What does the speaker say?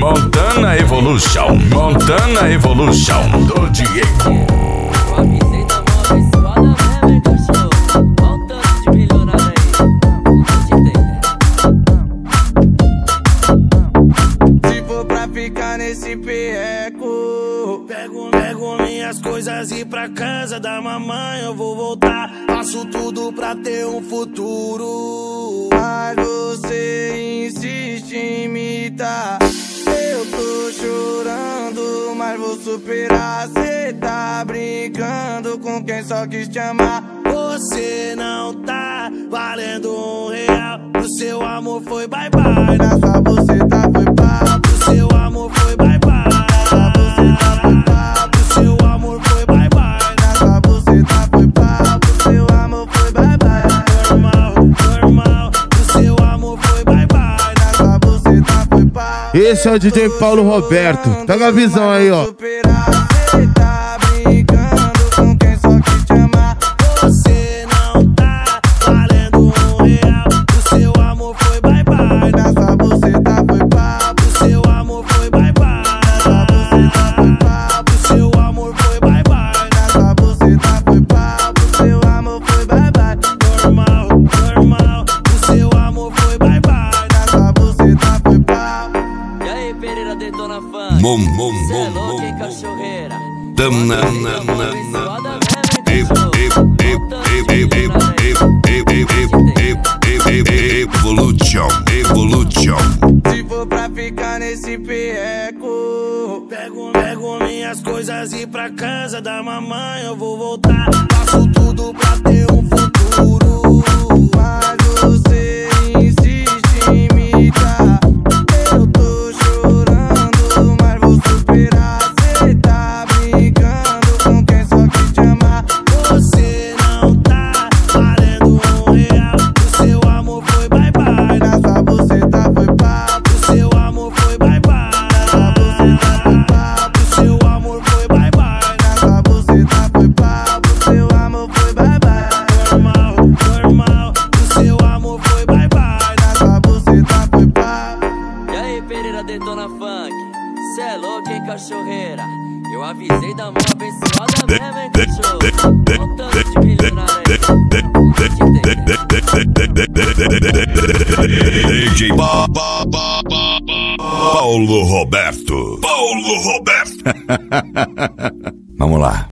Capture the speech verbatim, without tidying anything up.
Montana Evolution, Montana Evolution do Diego. Avisei da mão abençoada mesmo, hein, cachorro? Olha o tanto de milionário aí. Vou te entender. Se for pra ficar nesse perreco, Pego, pego minhas coisas e ir pra casa da mamãe eu vou voltar. Faço tudo pra ter um futuro, mas você insiste em imitar. Eu tô chorando, mas vou superar. Cê tá brincando com quem só quis te amar. Você não tá valendo um real. O seu amor foi bye bye. Na sua buceta foi pá. O seu amor foi bye bye. Na buceta foi pá. O seu amor foi bye bye. Na sua buceta foi pá. O seu amor foi bye bye. Normal, normal. O seu amor foi bye bye. Na sua buceta foi pá. Esse é o D J Paulo Roberto. Pega a visão aí, ó. Cê tá brincando com quem só quis te amar. Você não tá valendo um real. O seu amor foi bye bye. Na sua buceta foi pá. O seu amor foi bye bye. Na sua buceta foi pá. O seu amor foi bye bye. Na sua buceta foi pá. O seu amor foi bye bye. Normal, normal. O seu amor foi bye bye. Na sua buceta foi pá. E aí, Pereira Detona Funk? Mom, mom, Cê é mom, louco, mom, hein, mom. cachorreira? Tam, na, na, Avisei da mão na, abençoada na. mesmo, hein, Ev- cachorro? ev- Olha ev- o tanto ev- de ev- milionário aí. ev- ev- ev- ev- ev- Evolution, Evolution. Se for pra ficar nesse perreco, Pego, pego minhas coisas e ir pra casa da mamãe eu vou voltar. Faço tudo pra ter um futuro, mas você insiste em imitar. Eu tô chorando, mas vou superar. Cê tá brincando com quem só quis te amar. Você não tá valendo um real. O seu amor foi bye bye. Na sua buceta foi pá. O seu amor foi bye bye. Na sua buceta foi pá. O seu amor foi bye bye. Na sua buceta foi pá. O seu amor foi bye bye. Normal, normal. O seu amor foi bye bye. Na sua buceta foi pá. E aí, Pereira Detona Funk? Cê é louco, hein, cachorreira? Eu avisei da mão abençoada mesmo, hein, cachorro? Olha o tanto de milionário aí. Vou te entender. D J Pa- Pa- Pa- Pa- Pa- Paulo Roberto. Paulo Roberto. Vamos lá.